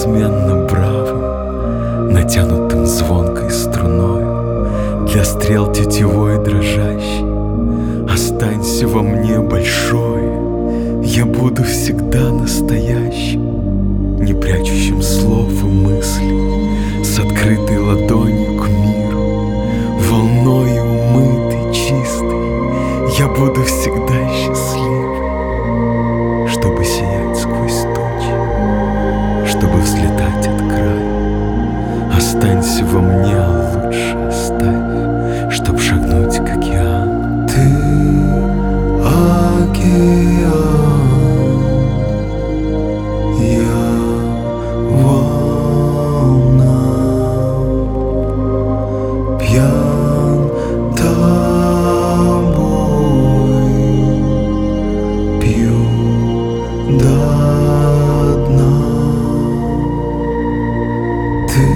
неизменно бравым, натянутым звонкой струною, для стрел тетивой дрожащей. Останься во мне большое, я буду всегда настоящим, не прячущим слов и мыслей, с открытой ладонью к миру, волною умытый, чистый. Я буду всегда счастливый, чтобы сиять сквозь тучи, чтобы взлетать от края. Останься во мне, а лучше оставь, чтоб шагнуть к океану. Ты океан, я волна, пьян тобой, пью до дна. Ты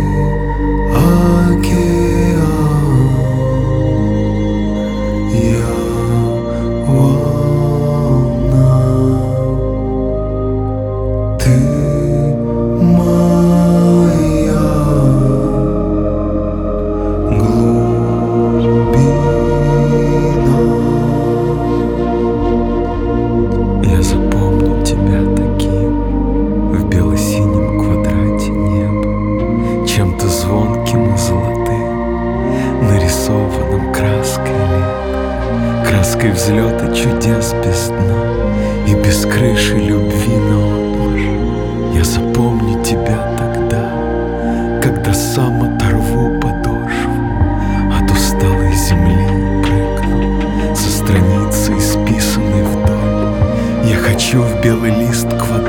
океан, я волна, ты моя глубина. Я запомню тебя таким в бело-синем квадрате неба, чем-то звонким и золотым, нарисованным краской лет, краской взлета чудес без дна и без крыши любви наотмашь. Я запомню тебя тогда, когда сам оторву подошву от усталой земли и прыгну со страницы, исписанной вдоль. Я хочу в белый лист квадрата